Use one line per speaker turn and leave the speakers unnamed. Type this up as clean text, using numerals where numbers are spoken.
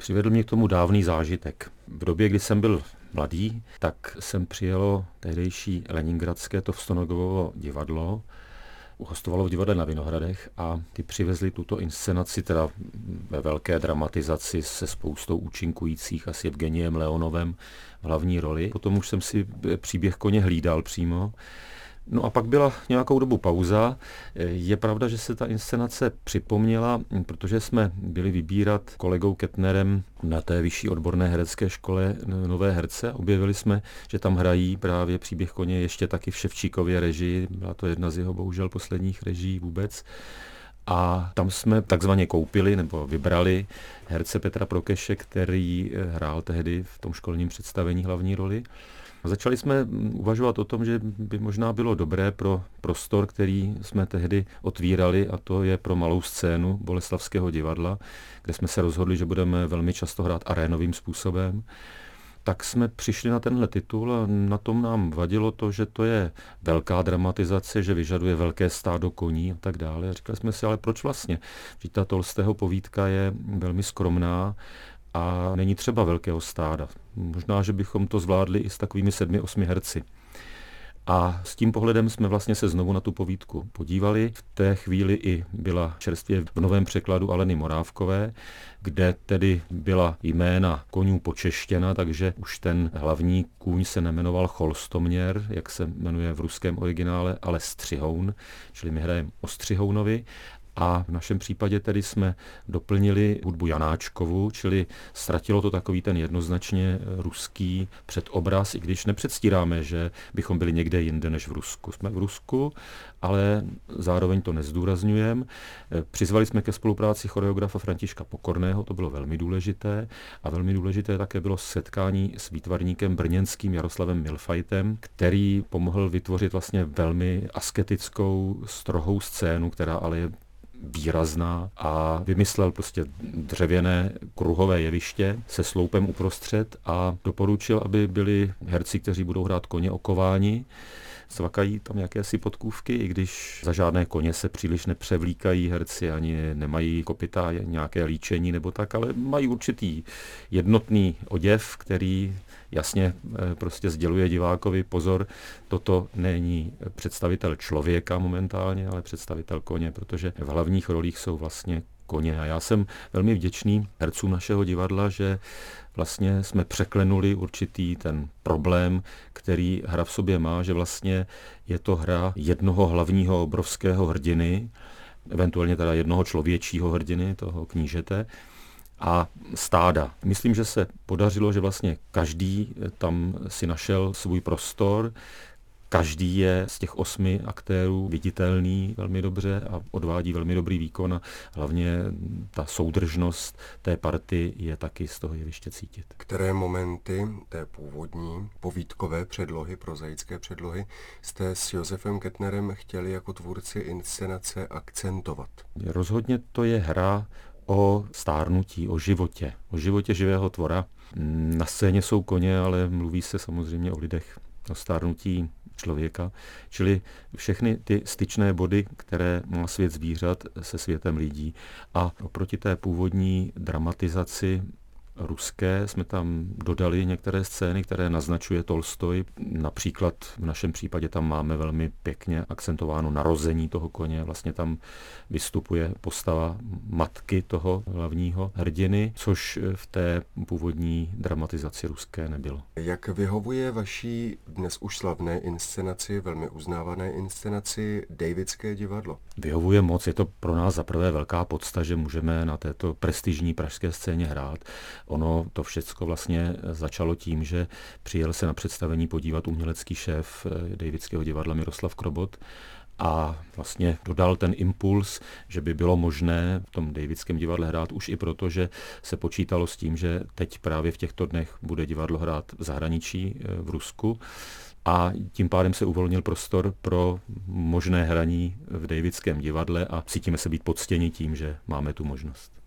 Přivedl mě k tomu dávný zážitek. V době, kdy jsem byl mladý, tak jsem přijelo tehdejší leningradské Tovstonigovo divadlo, hostovalo v divadle na Vinohradech a ty přivezli tuto inscenaci, teda ve velké dramatizaci se spoustou účinkujících a s Evgeniem Leonovem v hlavní roli. Potom už jsem si příběh koně hlídal přímo. No a pak byla nějakou dobu pauza. Je pravda, že se ta inscenace připomněla, protože jsme byli vybírat kolegou Kettnerem na té vyšší odborné herecké škole nové herce. Objevili jsme, že tam hrají právě příběh koně ještě taky v Ševčíkově režii. Byla to jedna z jeho bohužel posledních režií vůbec. A tam jsme takzvaně koupili nebo vybrali herce Petra Prokeše, který hrál tehdy v tom školním představení hlavní roli. A začali jsme uvažovat o tom, že by možná bylo dobré pro prostor, který jsme tehdy otvírali, a to je pro malou scénu Boleslavského divadla, kde jsme se rozhodli, že budeme velmi často hrát arénovým způsobem. Tak jsme přišli na tenhle titul a na tom nám vadilo to, že to je velká dramatizace, že vyžaduje velké stádo koní a tak dále. A říkali jsme si, ale proč vlastně? Že ta Tolstého povídka je velmi skromná a není třeba velkého stáda. Možná, že bychom to zvládli i s takovými 7-8 herci. A s tím pohledem jsme vlastně se znovu na tu povídku podívali. V té chvíli i byla čerstvě v novém překladu Aleny Morávkové, kde tedy byla jména konňů počeštěna, takže už ten hlavní kůň se nemenoval Cholstoměr, jak se jmenuje v ruském originále, ale Střihoun, čili my hrajeme o Střihounovi. A v našem případě tedy jsme doplnili hudbu Janáčkovu, čili ztratilo to takový ten jednoznačně ruský předobraz, i když nepředstíráme, že bychom byli někde jinde než v Rusku. Jsme v Rusku, ale zároveň to nezdůrazňujeme. Přizvali jsme ke spolupráci choreografa Františka Pokorného, to bylo velmi důležité. A velmi důležité také bylo setkání s výtvarníkem brněnským Jaroslavem Milfajtem, který pomohl vytvořit vlastně velmi asketickou, strohou scénu, která ale je výrazná, a vymyslel prostě dřevěné kruhové jeviště se sloupem uprostřed a doporučil, aby byli herci, kteří budou hrát koně, okováni. Svakají tam jakési podkůvky, i když za žádné koně se příliš nepřevlíkají herci, ani nemají kopyta, nějaké líčení nebo tak, ale mají určitý jednotný oděv, který jasně prostě sděluje divákovi, pozor, toto není představitel člověka momentálně, ale představitel koně, protože v hlavních rolích jsou vlastně koně. A já jsem velmi vděčný hercům našeho divadla, že vlastně jsme překlenuli určitý ten problém, který hra v sobě má, že vlastně je to hra jednoho hlavního obrovského hrdiny, eventuálně teda jednoho člověčího hrdiny, toho knížete, a stáda. Myslím, že se podařilo, že vlastně každý tam si našel svůj prostor, každý je z těch 8 aktérů viditelný velmi dobře a odvádí velmi dobrý výkon a hlavně ta soudržnost té party je taky z toho jeviště cítit.
Které momenty té původní povídkové předlohy, prozaické předlohy, jste s Josefem Kettnerem chtěli jako tvůrci inscenace akcentovat?
Rozhodně to je hra o stárnutí, o životě živého tvora. Na scéně jsou koně, ale mluví se samozřejmě o lidech, o stárnutí člověka, čili všechny ty styčné body, které má svět zvířat se světem lidí. A oproti té původní dramatizaci ruské jsme tam dodali některé scény, které naznačuje Tolstoj. Například v našem případě tam máme velmi pěkně akcentováno narození toho koně. Vlastně tam vystupuje postava matky toho hlavního hrdiny, což v té původní dramatizaci ruské nebylo.
Jak vyhovuje vaší dnes už slavné inscenaci, velmi uznávané inscenaci Davidské divadlo?
Vyhovuje moc. Je to pro nás zaprvé velká podsta, že můžeme na této prestižní pražské scéně hrát. Ono to všecko vlastně začalo tím, že přijel se na představení podívat umělecký šéf Davidského divadla Miroslav Krobot a vlastně dodal ten impuls, že by bylo možné v tom Davidském divadle hrát už i proto, že se počítalo s tím, že teď právě v těchto dnech bude divadlo hrát v zahraničí, v Rusku. A tím pádem se uvolnil prostor pro možné hraní v Davidském divadle a cítíme se být poctěni tím, že máme tu možnost.